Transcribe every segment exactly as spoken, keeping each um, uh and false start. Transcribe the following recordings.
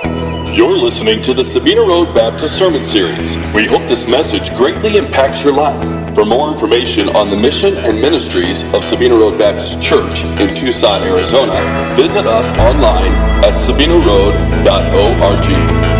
You're listening to the Sabina Road Baptist Sermon Series. We hope this message greatly impacts your life. For more information on the mission and ministries of Sabina Road Baptist Church in Tucson, Arizona, visit us online at sabina road dot org.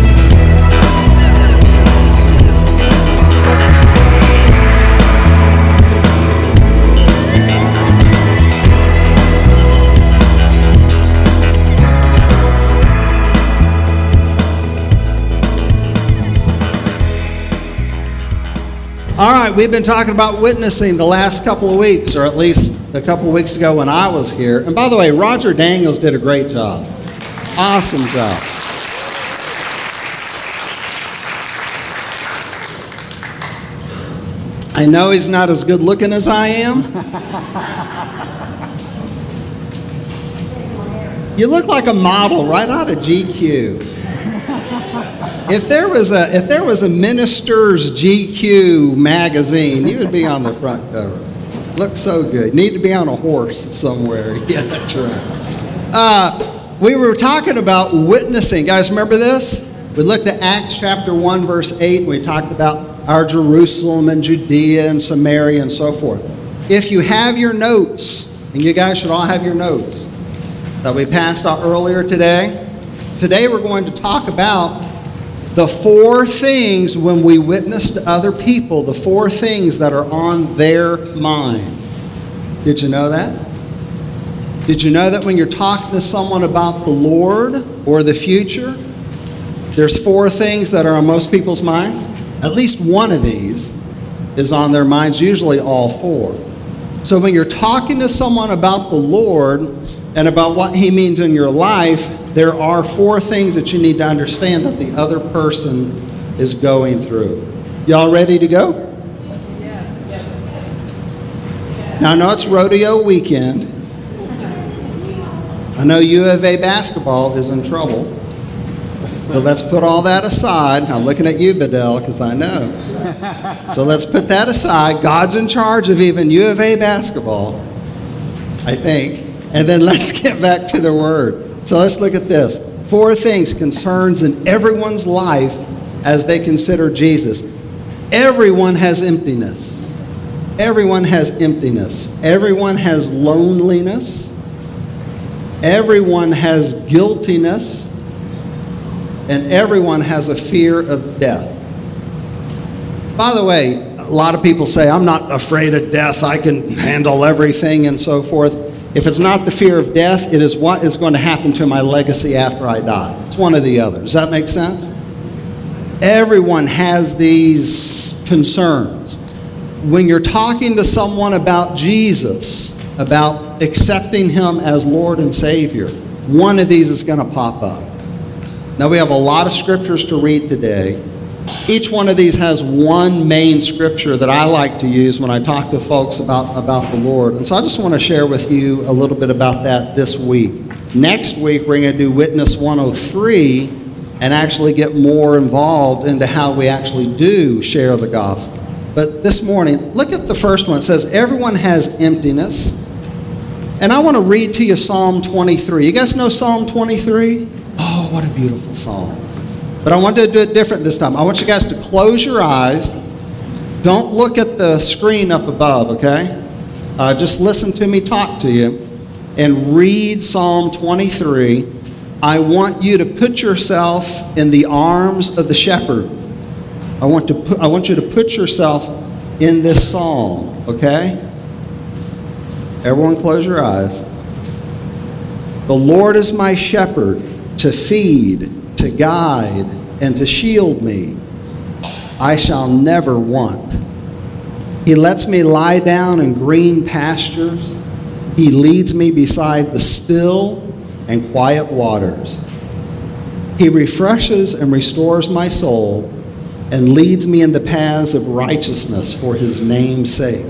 All right, we've been talking about witnessing the last couple of weeks, or at least a couple of weeks ago when I was here. And by the way, Roger Daniels did a great job. Awesome job. I know he's not as good looking as I am. You look like a model right out of G Q. If there was a if there was a minister's G Q magazine, you would be on the front cover. Looks so good. Need to be on a horse somewhere. Yeah, that's right. Uh, we were talking about witnessing. Guys, remember this? We looked at Acts chapter one, verse eight, and we talked about our Jerusalem and Judea and Samaria and so forth. If you have your notes, and you guys should all have your notes that we passed out earlier today, today we're going to talk about the four things when we witness to other people, the four things that are on their mind. Did you know that? Did you know that when you're talking to someone about the Lord or the future, there's four things that are on most people's minds? At least one of these is on their minds, usually all four. So when you're talking to someone about the Lord and about what He means in your life, there are four things that you need to understand that the other person is going through. Y'all ready to go? Yes. Yes. Now, I know it's rodeo weekend. I know U of A basketball is in trouble. But let's put all that aside. I'm looking at you, Bedell, because I know. So let's put that aside. God's in charge of even U of A basketball, I think. And then let's get back to the Word. So let's look at this. Four things, concerns in everyone's life as they consider Jesus. Everyone has emptiness. Everyone has emptiness. Everyone has loneliness. Everyone has guiltiness. And everyone has a fear of death. By the way, a lot of people say, I'm not afraid of death. I can handle everything and so forth. If it's not the fear of death, it is what is going to happen to my legacy after I die. It's one or the other. Does that make sense? Everyone has these concerns. When you're talking to someone about Jesus, about accepting Him as Lord and Savior, one of these is going to pop up. Now, we have a lot of scriptures to read today. Each one of these has one main scripture that I like to use when I talk to folks about, about the Lord. And so I just want to share with you a little bit about that this week. Next week, we're going to do Witness one oh three and actually get more involved into how we actually do share the gospel. But this morning, look at the first one. It says, everyone has emptiness. And I want to read to you Psalm twenty-three. You guys know Psalm twenty-three? Oh, what a beautiful psalm. But I want to do it different this time. I want you guys to close your eyes. Don't look at the screen up above, okay? Uh, just listen to me talk to you and read Psalm twenty-three. I want you to put yourself in the arms of the shepherd. I want to put, I want you to put yourself in this psalm, okay? Everyone close your eyes. The Lord is my shepherd to feed, to guide, and to shield me. I shall never want. He lets me lie down in green pastures. He leads me beside the still and quiet waters. He refreshes and restores my soul and leads me in the paths of righteousness for His name's sake.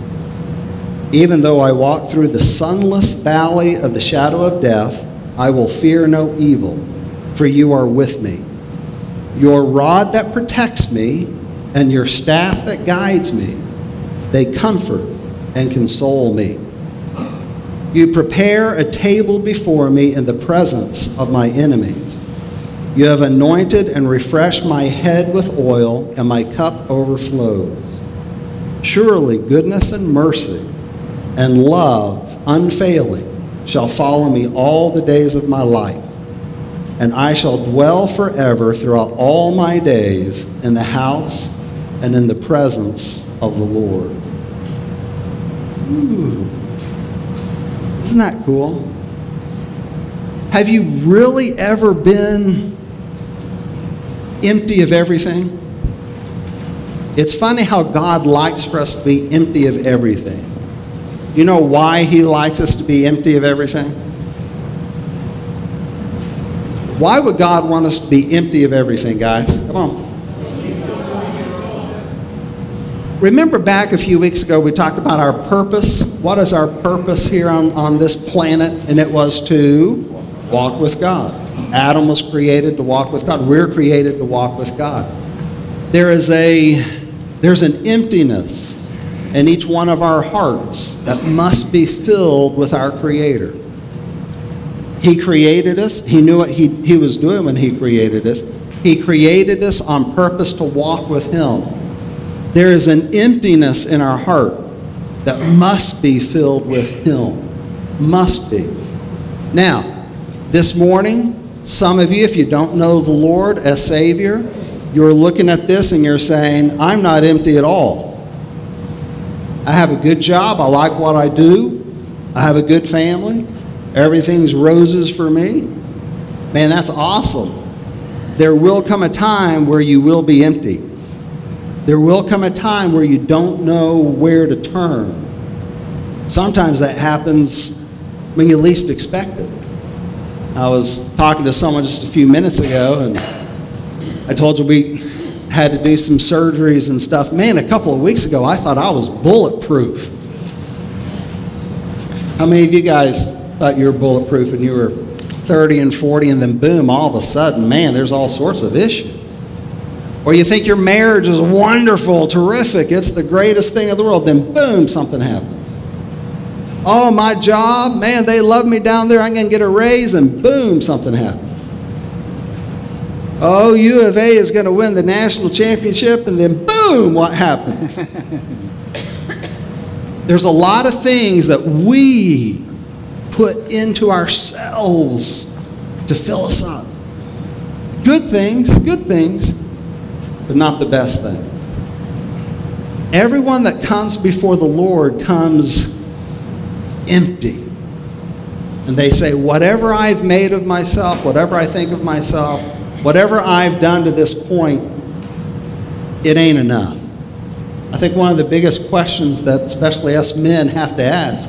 Even though I walk through the sunless valley of the shadow of death, I will fear no evil, for You are with me. Your rod that protects me and Your staff that guides me, they comfort and console me. You prepare a table before me in the presence of my enemies. You have anointed and refreshed my head with oil, and my cup overflows. Surely goodness and mercy and love unfailing shall follow me all the days of my life, and I shall dwell forever throughout all my days in the house and in the presence of the Lord. Ooh. Isn't that cool? Have you really ever been empty of everything? It's funny how God likes for us to be empty of everything. You know why he likes us to be empty of everything? Why would God want us to be empty of everything, guys? Come on. Remember back a few weeks ago, we talked about our purpose. What is our purpose here on, on this planet? And it was to walk with God. Adam was created to walk with God. We're created to walk with God. There is a, there's an emptiness in each one of our hearts that must be filled with our Creator. He created us. He knew what he, he was doing when he created us. He created us on purpose to walk with him. There is an emptiness in our heart that must be filled with him. Must be. Now, this morning, some of you, if you don't know the Lord as Savior, you're looking at this and you're saying, I'm not empty at all. I have a good job. I like what I do. I have a good family. Everything's roses for me. Man, that's awesome. There will come a time where you will be empty. There will come a time where you don't know where to turn. Sometimes that happens when you least expect it. I was talking to someone just a few minutes ago, and I told you we had to do some surgeries and stuff. Man, a couple of weeks ago, I thought I was bulletproof. How many of you guys thought you were bulletproof when you were thirty and forty, and then boom, all of a sudden, man, there's all sorts of issues? Or you think your marriage is wonderful, terrific, it's the greatest thing in the world, then boom, something happens. Oh, my job, man, they love me down there, I'm going to get a raise, and boom, something happens. Oh, U of A is going to win the national championship, and then boom, what happens? There's a lot of things that we put into ourselves to fill us up. Good things, good things, but not the best things. Everyone that comes before the Lord comes empty. And they say, whatever I've made of myself, whatever I think of myself, whatever I've done to this point, it ain't enough. I think one of the biggest questions that especially us men have to ask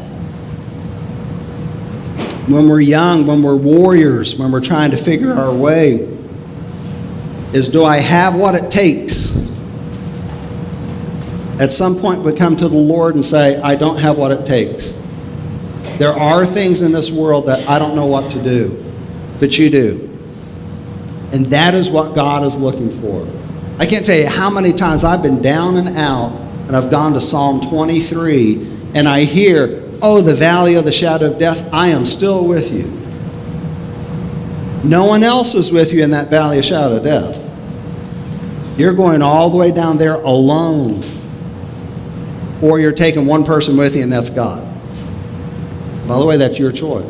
when we're young, when we're warriors, when we're trying to figure our way, is do I have what it takes? At some point we come to the Lord and say, I don't have what it takes. There are things in this world that I don't know what to do, but you do. And that is what God is looking for. I can't tell you how many times I've been down and out, and I've gone to Psalm twenty-three, and I hear, oh, the valley of the shadow of death, I am still with you. No one else is with you in that valley of shadow of death. You're going all the way down there alone. Or you're taking one person with you, and that's God. By the way, that's your choice.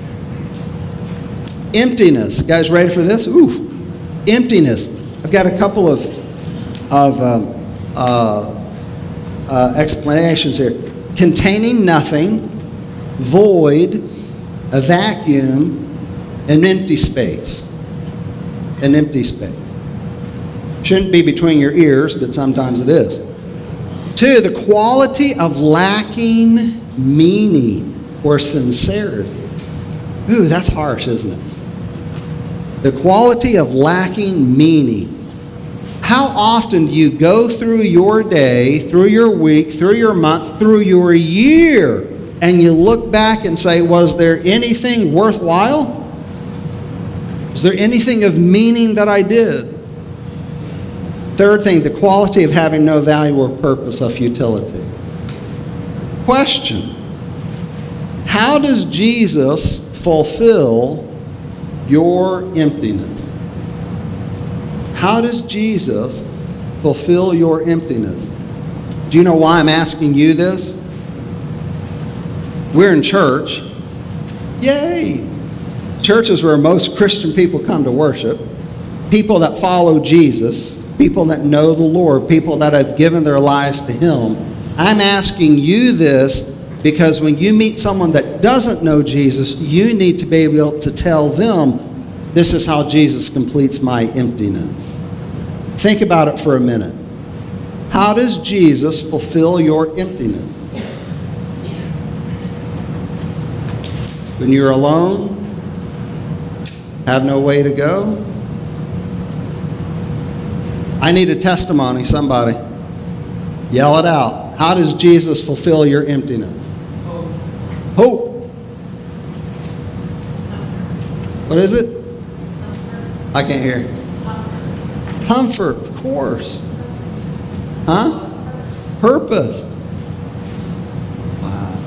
Emptiness. Guys ready for this? Ooh, emptiness. I've got a couple of, of um, uh, uh, explanations here. Containing nothing, void, a vacuum, an empty space. An empty space. Shouldn't be between your ears, but sometimes it is. Two, the quality of lacking meaning or sincerity. Ooh, that's harsh, isn't it? The quality of lacking meaning. How often do you go through your day, through your week, through your month, through your year, and you look back and say, was there anything worthwhile? Was there anything of meaning that I did? Third thing, the quality of having no value or purpose, of futility. Question. How does Jesus fulfill your emptiness? How does Jesus fulfill your emptiness? Do you know why I'm asking you this? We're in church. Yay! Church is where most Christian people come to worship. People that follow Jesus, people that know the Lord, people that have given their lives to Him. I'm asking you this because when you meet someone that doesn't know Jesus, you need to be able to tell them, this is how Jesus completes my emptiness. Think about it for a minute. How does Jesus fulfill your emptiness? When you're alone, have no way to go. I need a testimony, somebody. Yell it out. How does Jesus fulfill your emptiness? Hope. Hope. What is it? I can't hear. Comfort, of course. Huh? Purpose. Wow.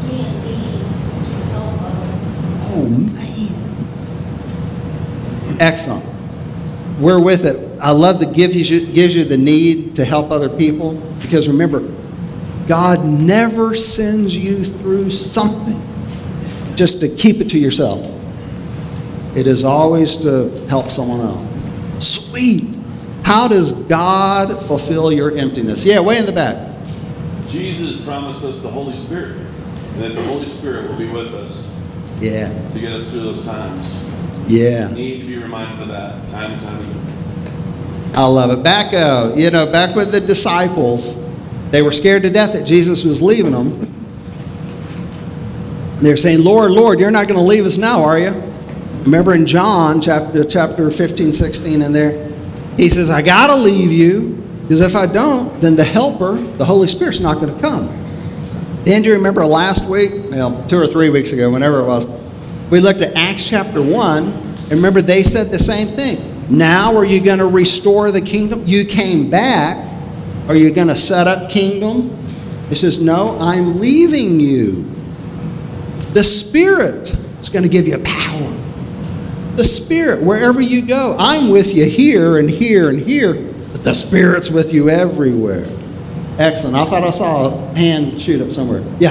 Oh, man. Excellent. We're with it. I love that gives you, gives you the need to help other people. Because remember, God never sends you through something just to keep it to yourself. It is always to help someone else. Sweet. How does God fulfill your emptiness? Yeah, way in the back. Jesus promised us the Holy Spirit, and that the Holy Spirit will be with us. Yeah. To get us through those times. Yeah. We need to be reminded of that time and time again. I love it. Back, uh, you know, back with the disciples, they were scared to death that Jesus was leaving them. They're saying, Lord, Lord, you're not going to leave us now, are you? Remember in John chapter, chapter fifteen, sixteen in there, he says, I got to leave you, because if I don't, then the helper, the Holy Spirit's not going to come. Then do you remember last week, well, two or three weeks ago, whenever it was, we looked at Acts chapter one, and remember they said the same thing. Now are you going to restore the kingdom? You came back. Are you going to set up kingdom? He says, no, I'm leaving you. The Spirit is going to give you power. The Spirit, wherever you go. I'm with you here and here and here, but the Spirit's with you everywhere. Excellent. I thought I saw a hand shoot up somewhere. Yeah.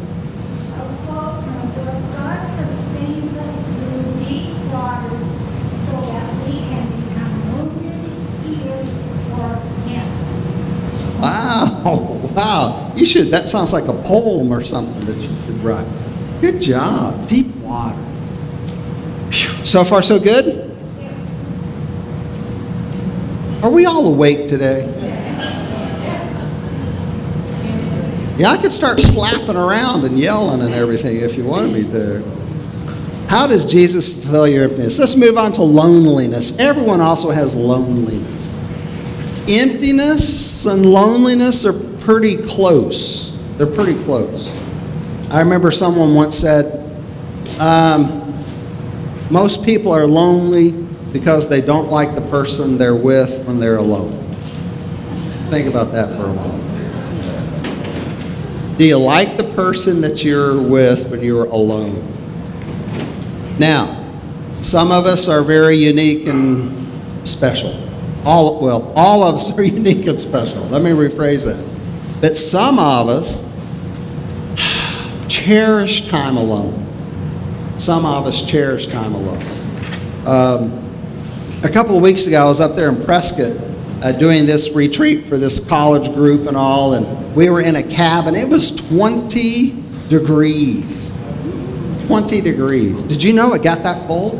God sustains us through deep waters so that we can become wounded ears for Him. Wow. Wow. You should, that sounds like a poem or something that you should write. Good job. Deep water. So far, so good? Are we all awake today? Yeah, I could start slapping around and yelling and everything if you wanted me to. How does Jesus fulfill your emptiness? Let's move on to loneliness. Everyone also has loneliness. Emptiness and loneliness are pretty close. They're pretty close. I remember someone once said, um, most people are lonely because they don't like the person they're with when they're alone. Think about that for a moment. Do you like the person that you're with when you're alone? Now, some of us are very unique and special. All, well, all of us are unique and special. Let me rephrase that. But some of us cherish time alone. Some of us cherish time alone. Um, a couple of weeks ago, I was up there in Prescott uh, doing this retreat for this college group and all, and we were in a cabin. It was twenty degrees. twenty degrees. Did you know it got that cold?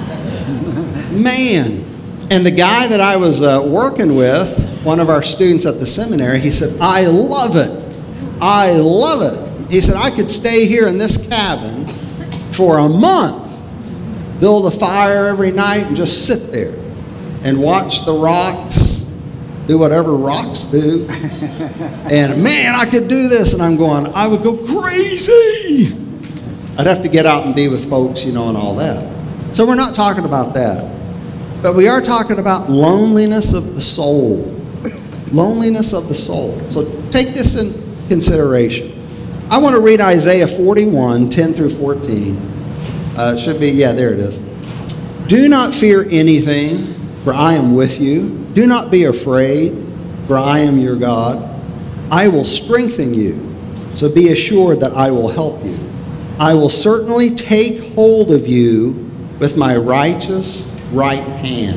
Man. And the guy that I was uh, working with, one of our students at the seminary, he said, I love it. I love it. He said, I could stay here in this cabin for a month, build a fire every night and just sit there and watch the rocks do whatever rocks do. And man, I could do this. And I'm going, I would go crazy. I'd have to get out and be with folks, you know, and all that. So we're not talking about that. But we are talking about loneliness of the soul. Loneliness of the soul. So take this in consideration. I want to read Isaiah forty-one, ten through fourteen. Uh, it should be, yeah, there it is. Do not fear anything, for I am with you. Do not be afraid, for I am your God. I will strengthen you, so be assured that I will help you. I will certainly take hold of you with my righteous right hand.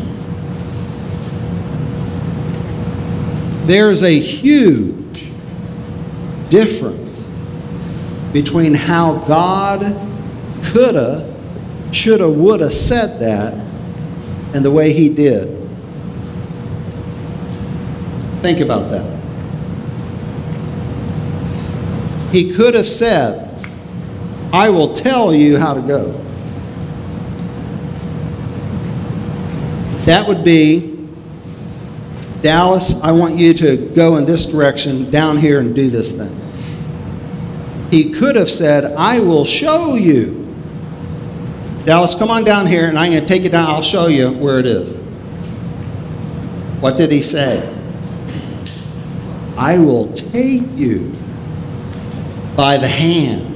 There is a huge difference between how God coulda, shoulda, woulda said that and the way he did. Think about that. He could have said, I will tell you how to go. That would be, Dallas, I want you to go in this direction, down here, and do this thing. He could have said, I will show you. Dallas, come on down here, and I'm going to take you down. I'll show you where it is. What did he say? I will take you by the hand.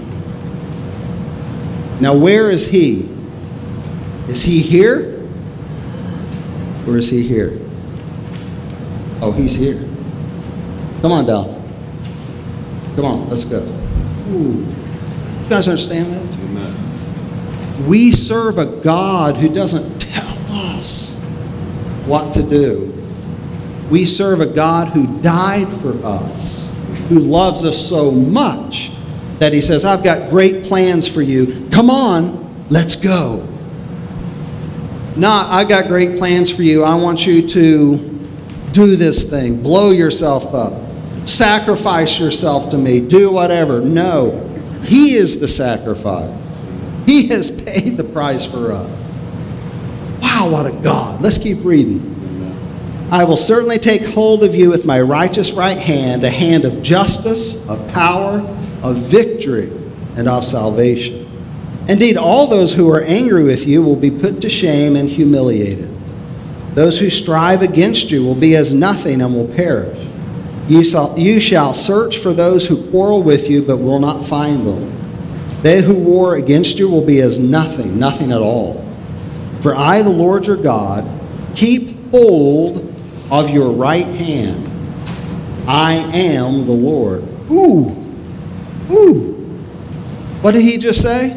Now, where is he? Is he here? Or is he here? Oh, he's here. Come on, Dallas. Come on, let's go. Ooh. You guys understand that? Amen. We serve a God who doesn't tell us what to do. We serve a God who died for us, who loves us so much that he says, I've got great plans for you. Come on, let's go. Not, I've got great plans for you. I want you to do this thing, blow yourself up, sacrifice yourself to me, do whatever. No, he is the sacrifice. He has paid the price for us. Wow, what a God. Let's keep reading. I will certainly take hold of you with my righteous right hand, a hand of justice, of power, of victory, and of salvation. Indeed, all those who are angry with you will be put to shame and humiliated. Those who strive against you will be as nothing and will perish. You shall, you shall search for those who quarrel with you, but will not find them. They who war against you will be as nothing, nothing at all. For I, the Lord your God, keep hold of your right hand. I am the Lord. Ooh, ooh. What did he just say?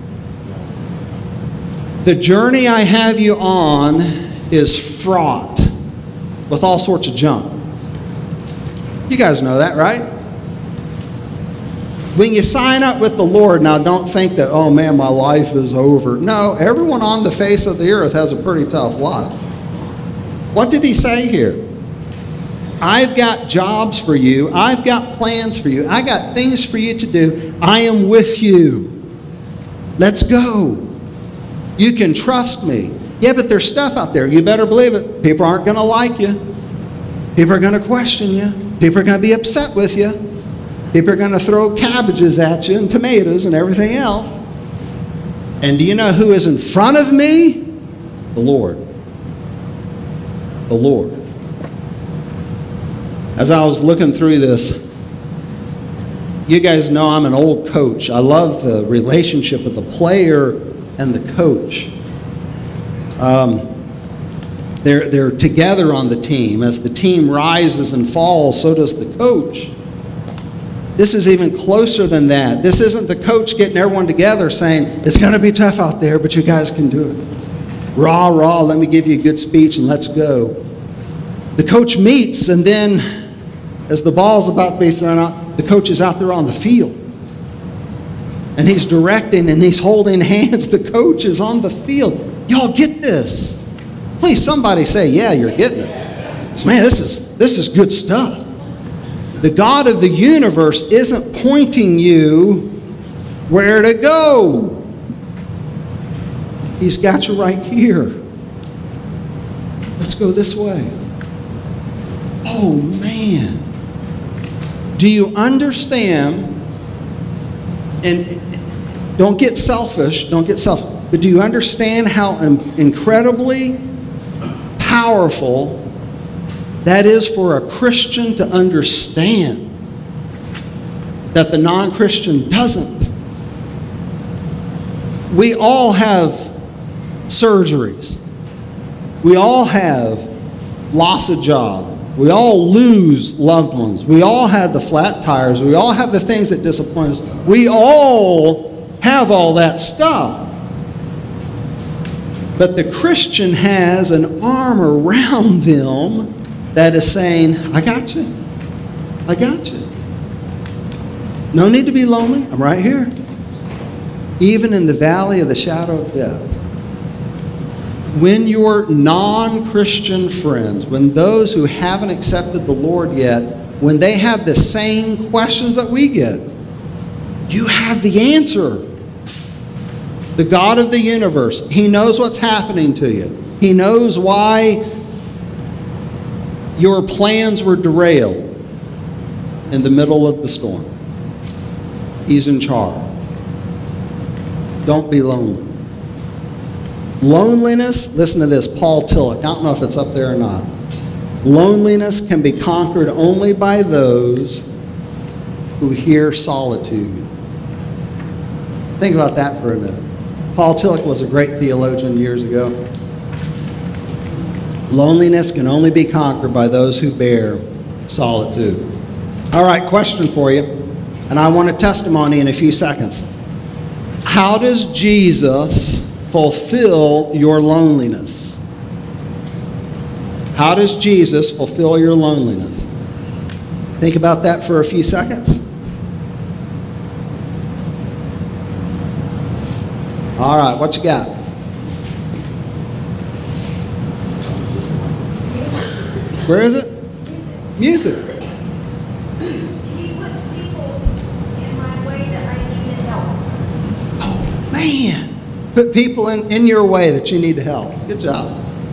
The journey I have you on is fraught with all sorts of junk. You guys know that, right? When you sign up with the Lord, now don't think that, oh man, my life is over. No, everyone on the face of the earth has a pretty tough life. What did he say here? I've got jobs for you. I've got plans for you. I got things for you to do. I am with you. Let's go. You can trust me. Yeah, but there's stuff out there. You better believe it. People aren't going to like you. People are going to question you. People are going to be upset with you. People are going to throw cabbages at you and tomatoes and everything else. And do you know who is in front of me? The Lord. The Lord. As I was looking through this, you guys know I'm an old coach. I love the relationship with the player and the coach. Um, they're, they're together on the team. As the team rises and falls, so does the coach. This is even closer than that. This isn't the coach getting everyone together saying, it's going to be tough out there, but you guys can do it. Rah, rah, let me give you a good speech and let's go. The coach meets, and then as the ball's about to be thrown out, the coach is out there on the field. And he's directing and he's holding hands. The coach is on the field. Y'all get this. Please, somebody say, yeah, you're getting it. So, man, this is, this is good stuff. The God of the universe isn't pointing you where to go. He's got you right here. Let's go this way. Oh, man. Do you understand? And don't get selfish. Don't get selfish. But do you understand how incredibly powerful that is for a Christian to understand that the non-Christian doesn't? We all have surgeries. We all have loss of job. We all lose loved ones. We all have the flat tires. We all have the things that disappoint us. We all have all that stuff. But the Christian has an arm around them that is saying, I got you. I got you. No need to be lonely. I'm right here. Even in the valley of the shadow of death. When your non-Christian friends, when those who haven't accepted the Lord yet, when they have the same questions that we get, you have the answer. The God of the universe, He knows what's happening to you. He knows why your plans were derailed in the middle of the storm. He's in charge. Don't be lonely. Loneliness, listen to this, Paul Tillich. I don't know if it's up there or not. Loneliness can be conquered only by those who hear solitude. Think about that for a minute. Paul Tillich was a great theologian years ago. Loneliness can only be conquered by those who bear solitude. All right, question for you, and I want a testimony in a few seconds. How does Jesus fulfill your loneliness? How does Jesus fulfill your loneliness? Think about that for a few seconds. All right, what you got? Where is it? Music. He put people in my way that I needed help. Oh, man. Put people in, in your way that you need help. Good job.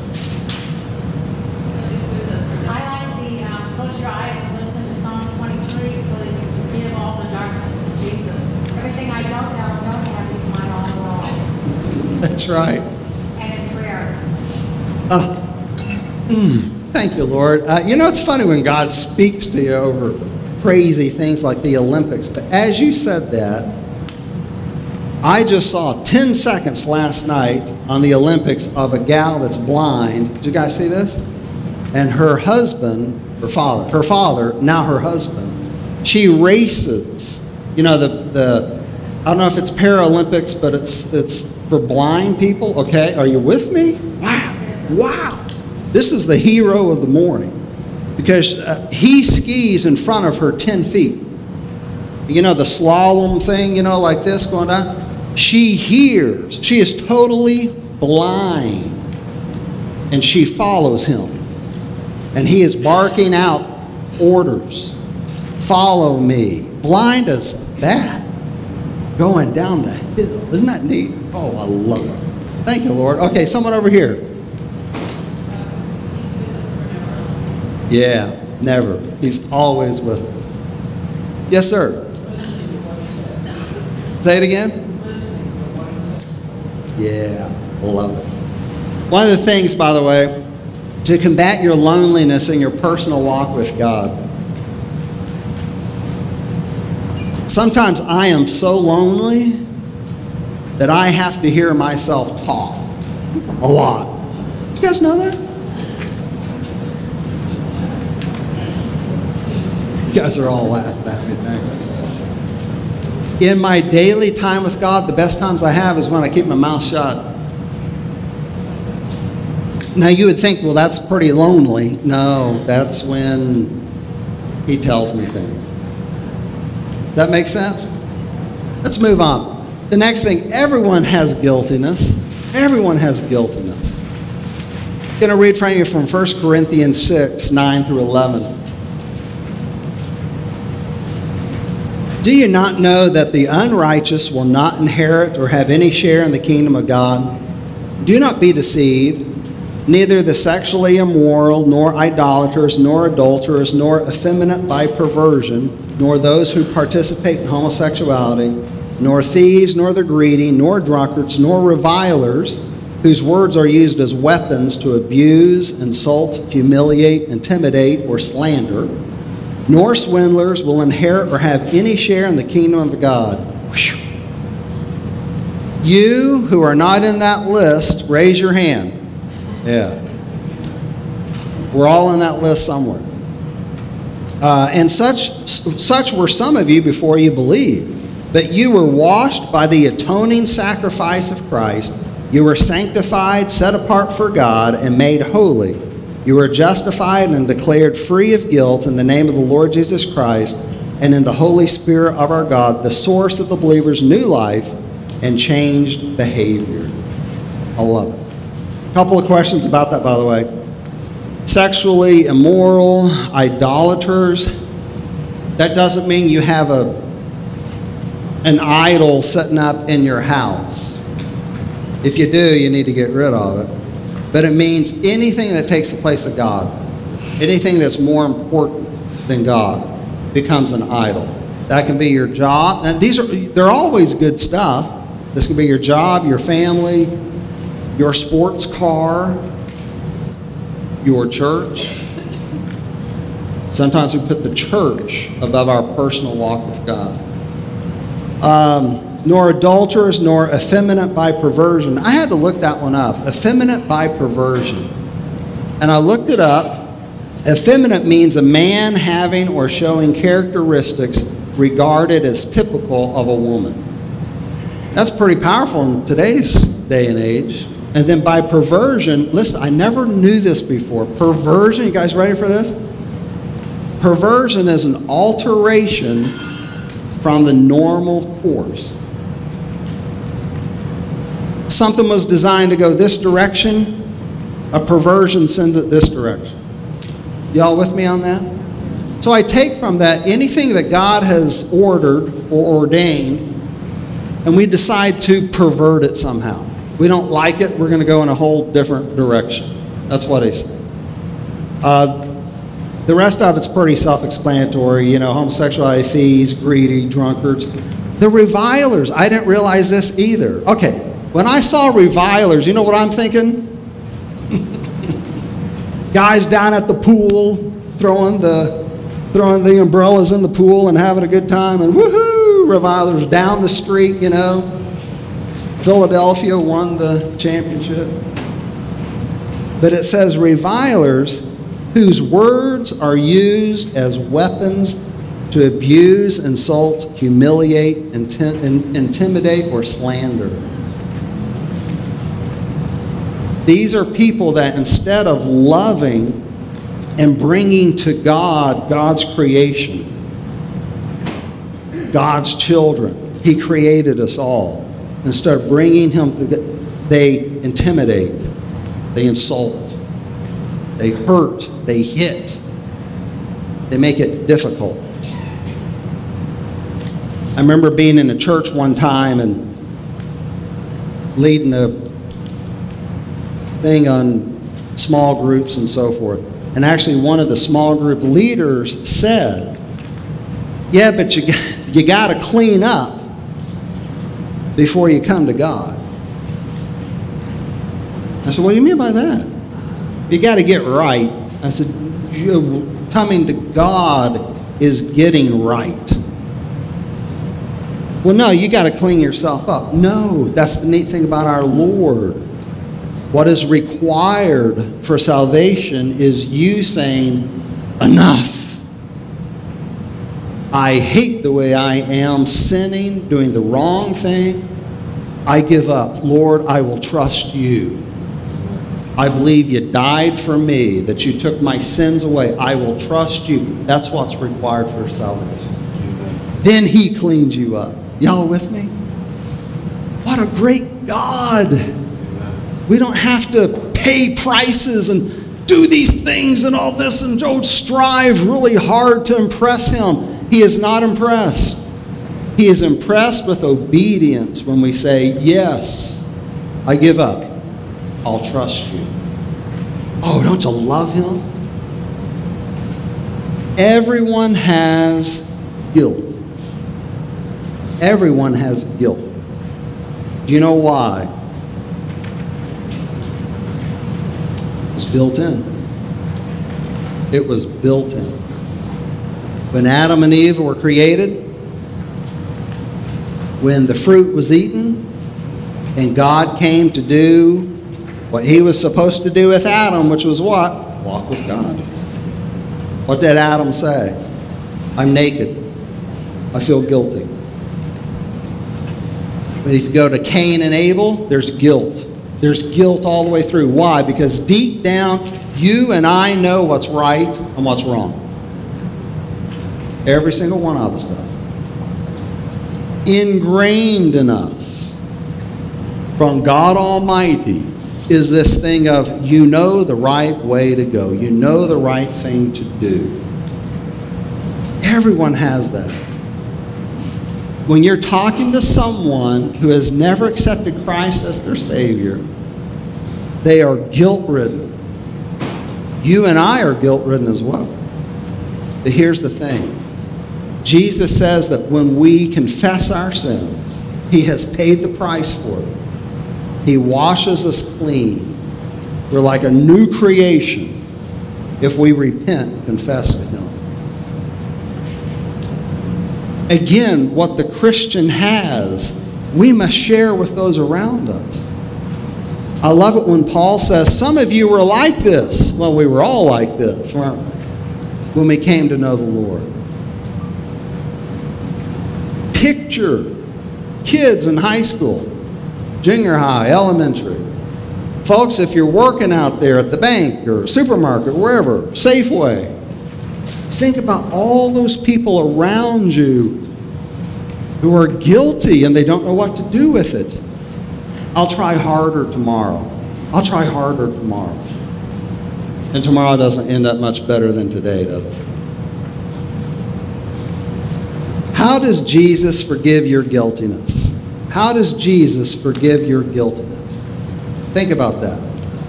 I like the um, close your eyes and listen to Psalm twenty-three so that you can give all the darkness to Jesus. Everything I don't have, don't have, He's mine all for all. That's right. And in prayer. Oh, mm, thank you, Lord. Uh, you know, it's funny when God speaks to you over crazy things like the Olympics. But as you said that, I just saw ten seconds last night on the Olympics of a gal that's blind. Did you guys see this? And her husband, her father, her father, now her husband, she races. You know, the, the I don't know if it's Paralympics, but it's it's for blind people. Okay, are you with me? Wow, wow. This is the hero of the morning because uh, he skis in front of her ten feet. You know, the slalom thing, you know, like this going down. She hears. She is totally blind. And she follows him. And he is barking out orders. Follow me. Blind as that. Going down the hill. Isn't that neat? Oh, I love it. Thank you, Lord. Okay, someone over here. Yeah, never. He's always with us. Yes, sir. Say it again. Yeah, love it. One of the things, by the way, to combat your loneliness in your personal walk with God. Sometimes I am so lonely that I have to hear myself talk a lot. You guys know that? You guys are all laughing at me. Thank you. In my daily time with God, the best times I have is when I keep my mouth shut. Now you would think, well, that's pretty lonely. No, that's when He tells me things. Does that make sense? Let's move on. The next thing, everyone has guiltiness. Everyone has guiltiness. I'm going to read from you from First Corinthians six, nine through eleven. Do you not know that the unrighteous will not inherit or have any share in the kingdom of God? Do not be deceived. Neither the sexually immoral, nor idolaters, nor adulterers, nor effeminate by perversion, nor those who participate in homosexuality, nor thieves, nor the greedy, nor drunkards, nor revilers, whose words are used as weapons to abuse, insult, humiliate, intimidate, or slander, nor swindlers will inherit or have any share in the kingdom of God. Whew. You who are not in that list, raise your hand. Yeah. We're all in that list somewhere. Uh, and such, such were some of you before you believed. But you were washed by the atoning sacrifice of Christ. You were sanctified, set apart for God, and made holy. You were justified and declared free of guilt in the name of the Lord Jesus Christ and in the Holy Spirit of our God, the source of the believer's new life and changed behavior. I love it. A couple of questions about that, by the way. Sexually immoral, idolaters. That doesn't mean you have a an idol sitting up in your house. If you do, you need to get rid of it. But it means anything that takes the place of God, anything that's more important than God, becomes an idol. That can be your job. And these are, they're always good stuff. This could be your job, your family, your sports car, your church. Sometimes we put the church above our personal walk with God. Um, nor adulterers, nor effeminate by perversion. I had to look that one up. Effeminate by perversion. And I looked it up. Effeminate means a man having or showing characteristics regarded as typical of a woman. That's pretty powerful in today's day and age. And then by perversion, listen, I never knew this before. Perversion, you guys ready for this? Perversion is an alteration from the normal course. Something was designed to go this direction, a perversion sends it this direction. Y'all with me on that? So I take from that anything that God has ordered or ordained, and we decide to pervert it somehow. We don't like it, we're going to go in a whole different direction. That's what I say. Uh, The rest of it's pretty self-explanatory. You know, homosexuality, thieves, greedy, drunkards. The revilers, I didn't realize this either. Okay, when I saw revilers, you know what I'm thinking? Guys down at the pool, throwing the, throwing the umbrellas in the pool and having a good time, and woohoo, revilers down the street, you know. Philadelphia won the championship. But it says revilers, whose words are used as weapons to abuse, insult, humiliate, intim- in- intimidate, or slander. These are people that instead of loving and bringing to God, God's creation, God's children, He created us all. Instead of bringing Him, to, they intimidate, they insult, they hurt, they hit, they make it difficult. I remember being in a church one time and leading a thing on small groups and so forth. And actually one of the small group leaders said, yeah, but you, you got to clean up before you come to God. I said, what do you mean by that? You got to get right. I said, coming to God is getting right. Well, no, you got to clean yourself up. No, that's the neat thing about our Lord. What is required for salvation is you saying, enough. I hate the way I am, sinning, doing the wrong thing. I give up. Lord, I will trust you. I believe you died for me, that you took my sins away. I will trust you. That's what's required for salvation. Then He cleans you up. Y'all with me? What a great God. We don't have to pay prices and do these things and all this and oh, strive really hard to impress Him. He is not impressed. He is impressed with obedience when we say, yes, I give up. I'll trust you. Oh, don't you love Him? Everyone has guilt. Everyone has guilt. Do you know why? It's built in. It was built in. When Adam and Eve were created, when the fruit was eaten, and God came to do what He was supposed to do with Adam, which was what? walk with God. What did Adam say? I'm naked. I feel guilty. But if you go to Cain and Abel, there's guilt. There's guilt all the way through. Why? Because deep down, you and I know what's right and what's wrong. Every single one of us does. Ingrained in us from God Almighty is this thing of, you know the right way to go. You know the right thing to do. Everyone has that. When you're talking to someone who has never accepted Christ as their Savior, they are guilt-ridden. You and I are guilt-ridden as well. But here's the thing. Jesus says that when we confess our sins, He has paid the price for it. He washes us clean. We're like a new creation if we repent and confess to Him. Again, what the Christian has, we must share with those around us. I love it when Paul says, some of you were like this. Well, we were all like this, weren't we? When we came to know the Lord. Picture kids in high school, junior high, elementary. Folks, if you're working out there at the bank or supermarket, wherever, Safeway, think about all those people around you who are guilty and they don't know what to do with it. I'll try harder tomorrow. I'll try harder tomorrow. And tomorrow doesn't end up much better than today, does it? How does Jesus forgive your guiltiness? How does Jesus forgive your guiltiness? Think about that.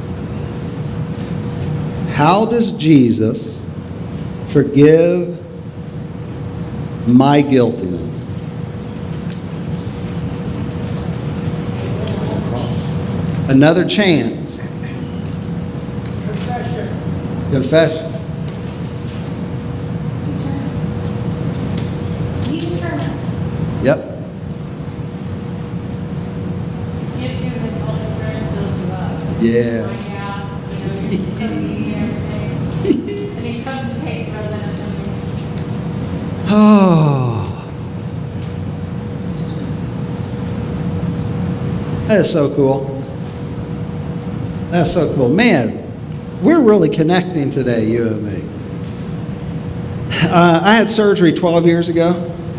How does Jesus forgive my guiltiness? Another chance. Confession. Confession. Be determined. Yep. Gives you His Holy Spirit, builds you up. Yeah. Find out, you know, you're so needy and everything. And He comes to take residence in you. Oh. That is so cool. That's so cool. Man, we're really connecting today, you and me. Uh, I had surgery twelve years ago.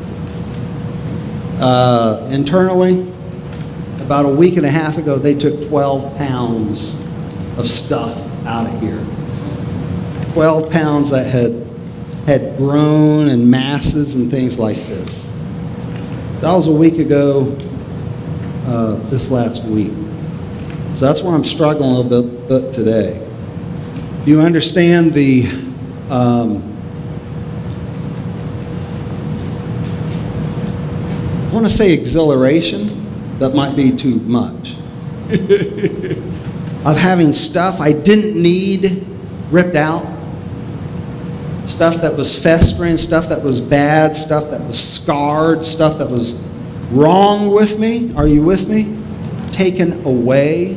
Uh, internally, about a week and a half ago, they took twelve pounds of stuff out of here. twelve pounds that had, had grown and masses and things like this. So that was a week ago, uh, this last week. So that's why I'm struggling a little bit, bit today. Do you understand the um, I want to say exhilaration? That might be too much. Of having stuff I didn't need ripped out. Stuff that was festering, stuff that was bad, stuff that was scarred, stuff that was wrong with me. Are you with me? Taken away.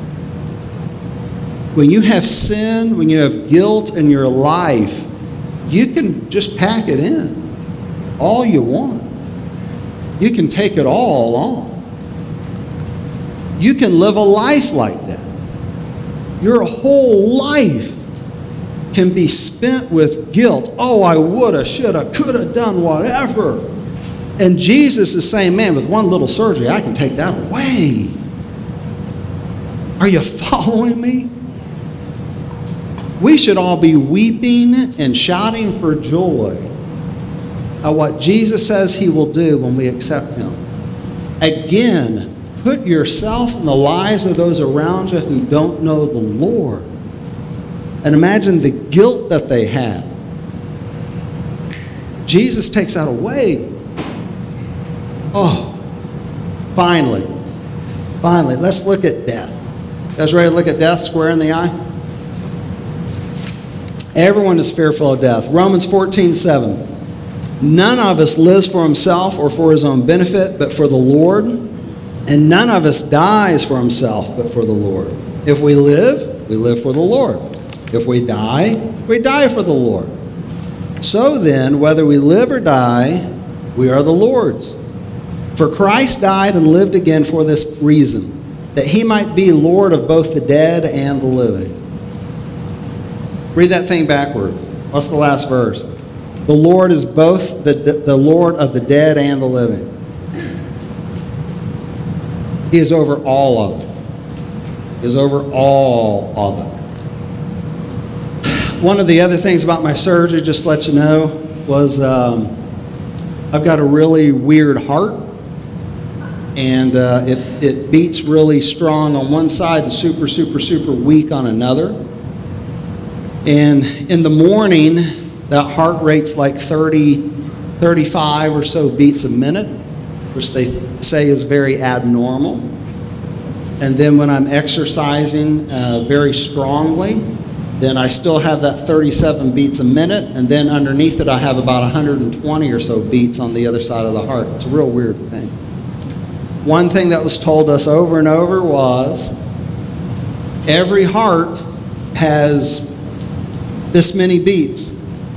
When you have sin, when you have guilt in your life, you can just pack it in all you want. You can take it all on. You can live a life like that. Your whole life can be spent with guilt. Oh, I woulda, shoulda, coulda done whatever. And Jesus is saying, man, with one little surgery, I can take that away. Are you following me? We should all be weeping and shouting for joy at what Jesus says He will do when we accept Him. Again, put yourself in the lives of those around you who don't know the Lord. And imagine the guilt that they have. Jesus takes that away. Oh, finally, finally, let's look at death. You guys ready to look at death square in the eye? Everyone is fearful of death. Romans fourteen seven. None of us lives for himself or for his own benefit, but for the Lord. And none of us dies for himself, but for the Lord. If we live, we live for the Lord. If we die, we die for the Lord. So then, whether we live or die, we are the Lord's. For Christ died and lived again for this reason, that he might be Lord of both the dead and the living. Read that thing backwards. What's the last verse? The Lord is both the, the, the Lord of the dead and the living. He is over all of it. He is over all of it. One of the other things about my surgery, just to let you know, was um, I've got a really weird heart. And uh, it, it beats really strong on one side and super, super, super weak on another. And in the morning, that heart rate's like thirty, thirty-five or so beats a minute, which they say is very abnormal. And then when I'm exercising uh, very strongly, then I still have that thirty-seven beats a minute, and then underneath it I have about one hundred twenty or so beats on the other side of the heart. It's a real weird thing. One thing that was told us over and over was every heart has this many beats.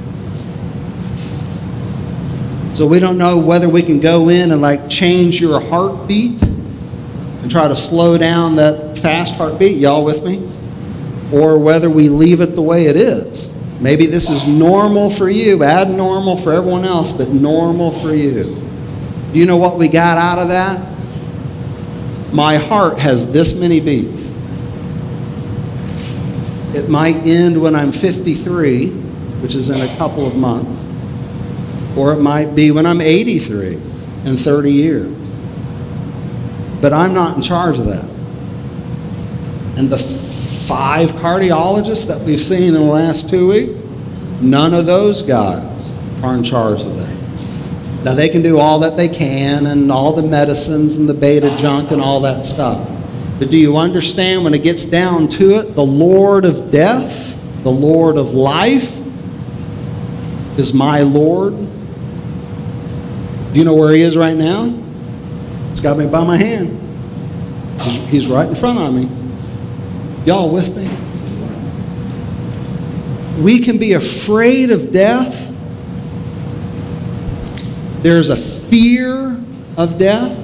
So we don't know whether we can go in and like change your heartbeat and try to slow down that fast heartbeat. Y'all with me? Or whether we leave it the way it is. Maybe this is normal for you, abnormal for everyone else, but normal for you. Do you know what we got out of that? My heart has this many beats. It might end when I'm fifty-three, which is in a couple of months. Or it might be when I'm eighty-three in thirty years. But I'm not in charge of that. And the five cardiologists that we've seen in the last two weeks, none of those guys are in charge of that. Now, they can do all that they can and all the medicines and the beta junk and all that stuff. But do you understand when it gets down to it, the Lord of death, the Lord of life is my Lord? Do you know where he is right now? He's got me by my hand. He's, he's right in front of me. Y'all with me? We can be afraid of death. There's a fear of death.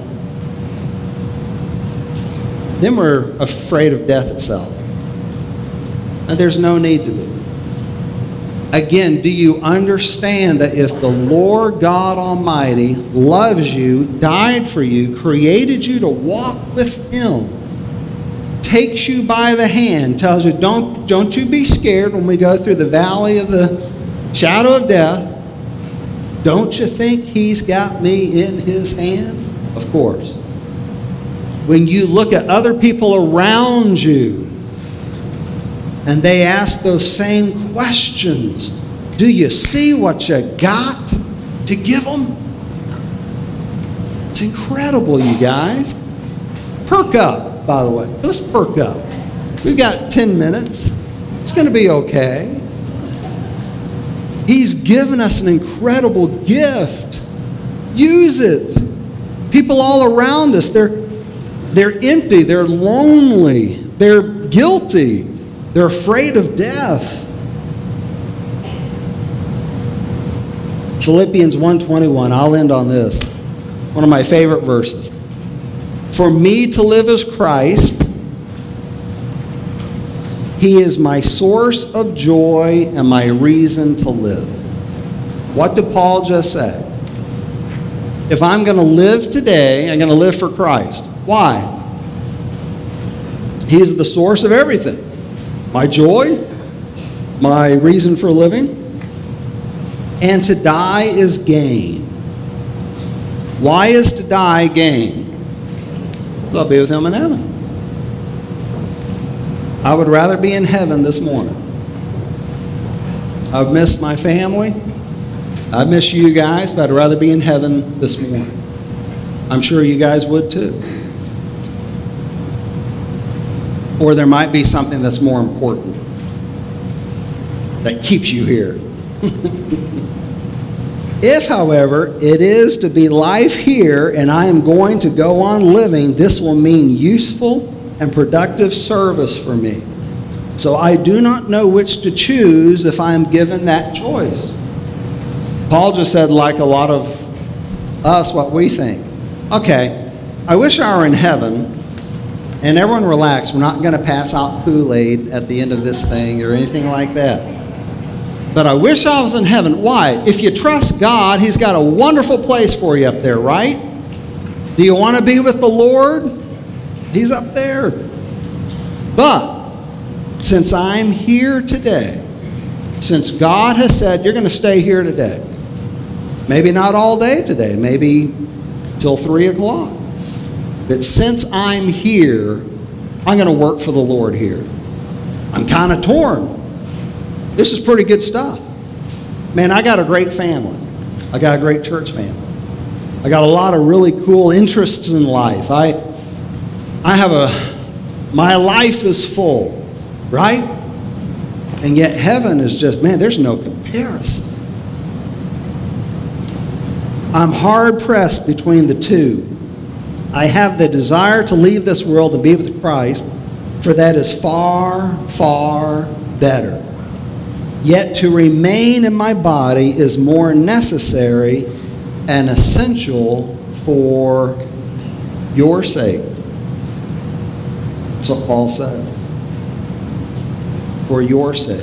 Then we're afraid of death itself. And there's no need to be. Again, do you understand that if the Lord God Almighty loves you, died for you, created you to walk with him, takes you by the hand, tells you, don't, don't you be scared when we go through the valley of the shadow of death. Don't you think he's got me in his hand? Of course. When you look at other people around you and they ask those same questions, do you see what you got to give them? It's incredible, you guys. Perk up, by the way. Let's perk up. We've got ten minutes. It's going to be okay. He's given us an incredible gift. Use it. People all around us, they're, they're empty, they're lonely, they're guilty, they're afraid of death. Philippians one twenty-one, I'll end on this. One of my favorite verses. For me to live is Christ. He is my source of joy and my reason to live. What did Paul just say? If I'm going to live today, I'm going to live for Christ. Why? He is the source of everything. My joy, my reason for living. And to die is gain. Why is to die gain? I'll be with him in heaven. I would rather be in heaven this morning. I've missed my family. I've missed you guys, but I'd rather be in heaven this morning. I'm sure you guys would too. Or there might be something that's more important that keeps you here. If, however, it is to be life here and I am going to go on living, this will mean useful and productive service for me. So I do not know which to choose if I am given that choice. Paul just said, like a lot of us, what we think. Okay, I wish I were in heaven. And everyone relax. We're not going to pass out Kool-Aid at the end of this thing or anything like that. But I wish I was in heaven. Why? If you trust God, He's got a wonderful place for you up there, right? Do you want to be with the Lord? He's up there. But since I'm here today, since God has said you're going to stay here today, maybe not all day today, maybe till three o'clock. But since I'm here, I'm going to work for the Lord here. I'm kind of torn. This is pretty good stuff. Man, I got a great family. I got a great church family. I got a lot of really cool interests in life. I, I have a, my life is full, right? And yet heaven is just, man, there's no comparison. I'm hard pressed between the two. I have the desire to leave this world and be with Christ, for that is far, far better. Yet to remain in my body is more necessary and essential for your sake. That's what Paul says. For your sake.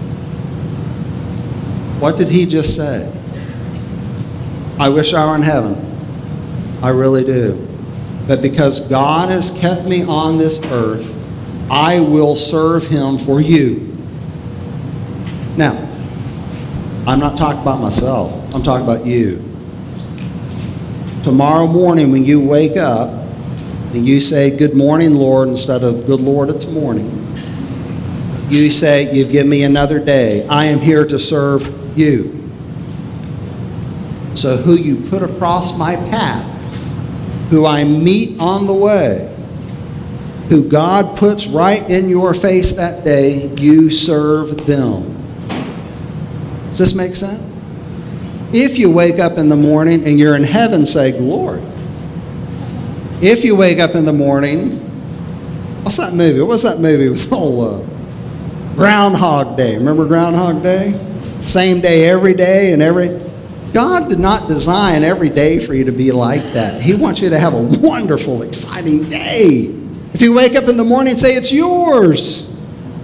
What did he just say? I wish I were in heaven. I really do. But because God has kept me on this earth, I will serve Him for you. Now, I'm not talking about myself. I'm talking about you. Tomorrow morning when you wake up and you say, good morning, Lord, instead of good Lord, it's morning. You say, you've given me another day. I am here to serve you. So who you put across my path, who I meet on the way, who God puts right in your face that day, you serve them. Does this make sense? If you wake up in the morning and you're in heaven, say glory. If you wake up in the morning, what's that movie? What's that movie with old uh, Groundhog Day? Remember Groundhog Day? Same day every day and every... God did not design every day for you to be like that. He wants you to have a wonderful, exciting day. If you wake up in the morning and say, it's yours.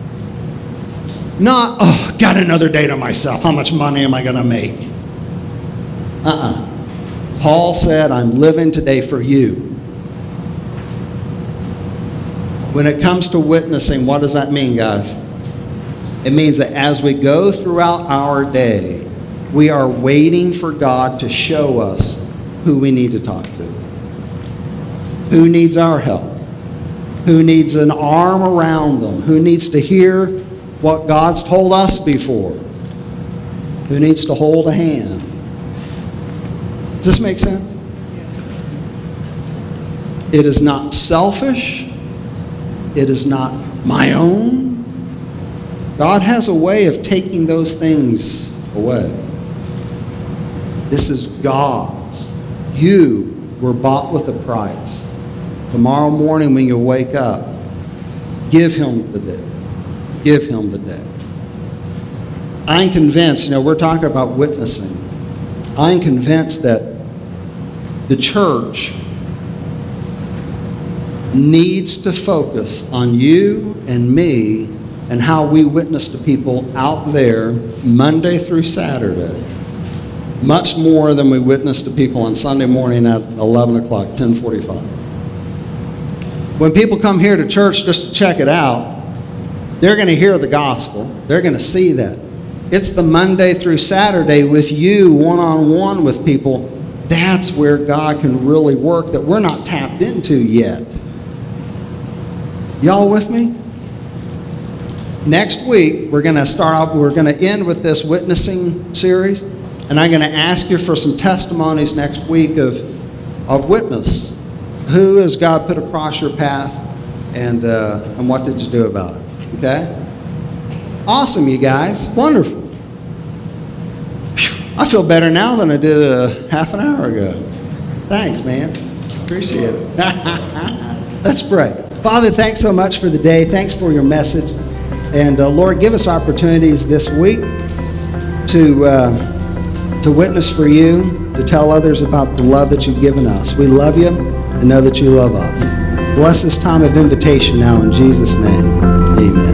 Not, oh, got another day to myself. How much money am I going to make? Uh-uh. Paul said, I'm living today for you. When it comes to witnessing, what does that mean, guys? It means that as we go throughout our day, we are waiting for God to show us who we need to talk to. Who needs our help? Who needs an arm around them? Who needs to hear what God's told us before? Who needs to hold a hand? Does this make sense? It is not selfish. It is not my own. God has a way of taking those things away. This is God's. You were bought with a price. Tomorrow morning when you wake up, give Him the day. Give Him the day. I'm convinced, you know, we're talking about witnessing. I'm convinced that the church needs to focus on you and me and how we witness to people out there Monday through Saturday. Much more than we witness to people on Sunday morning at eleven o'clock, ten forty-five. When people come here to church just to check it out, they're going to hear the gospel. They're going to see that. It's the Monday through Saturday with you, one-on-one with people. That's where God can really work that we're not tapped into yet. Y'all with me? Next week, we're going to start out, we're going to end with this witnessing series. And I'm going to ask you for some testimonies next week of, of witness. Who has God put across your path, and uh, and what did you do about it? Okay? Awesome, you guys. Wonderful. Whew. I feel better now than I did a half an hour ago. Thanks, man. Appreciate it. Let's pray. Father, thanks so much for the day. Thanks for your message. And uh, Lord, give us opportunities this week to uh, to witness for you, to tell others about the love that you've given us. We love you and know that you love us. Bless this time of invitation now in Jesus' name. Amen.